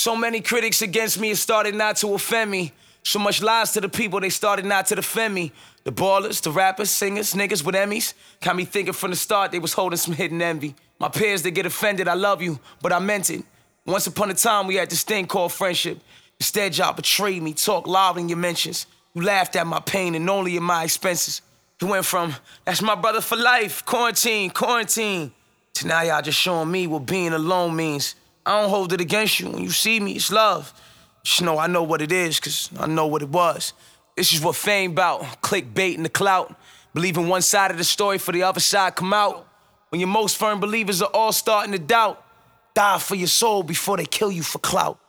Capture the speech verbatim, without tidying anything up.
So many critics against me, it started not to offend me. So much lies to the people, they started not to defend me. The ballers, the rappers, singers, niggas with Emmys got me thinking from the start they was holding some hidden envy. My peers, they get offended, I love you, but I meant it. Once upon a time, we had this thing called friendship. Instead, y'all betrayed me, talk loud in your mentions. You laughed at my pain and only at my expenses. You went from, that's my brother for life, quarantine, quarantine, to now y'all just showing me what being alone means. I don't hold it against you. When you see me, it's love. Just know I know what it is, cause I know what it was. This is what fame bout, clickbait and the clout. Believing one side of the story for the other side come out. When your most firm believers are all starting to doubt, die for your soul before they kill you for clout.